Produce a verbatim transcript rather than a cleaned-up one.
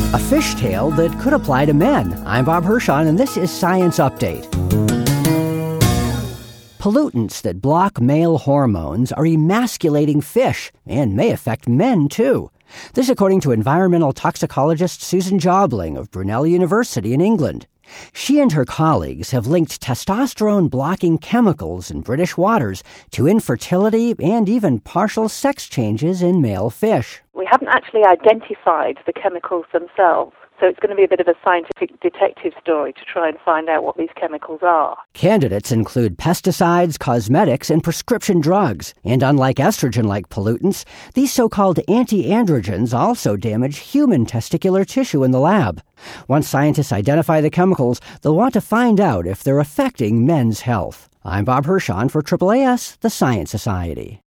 A fishtail that could apply to men. I'm Bob Hirschon, and this is Science Update. Pollutants that block male hormones are emasculating fish and may affect men, too. This according to environmental toxicologist Susan Jobling of Brunel University in England. She and her colleagues have linked testosterone-blocking chemicals in British waters to infertility and even partial sex changes in male fish. We haven't actually identified the chemicals themselves, so it's going to be a bit of a scientific detective story to try and find out what these chemicals are. Candidates include pesticides, cosmetics, and prescription drugs. And unlike estrogen-like pollutants, these so-called anti-androgens also damage human testicular tissue in the lab. Once scientists identify the chemicals, they'll want to find out if they're affecting men's health. I'm Bob Hirschon for A A A S, the Science Society.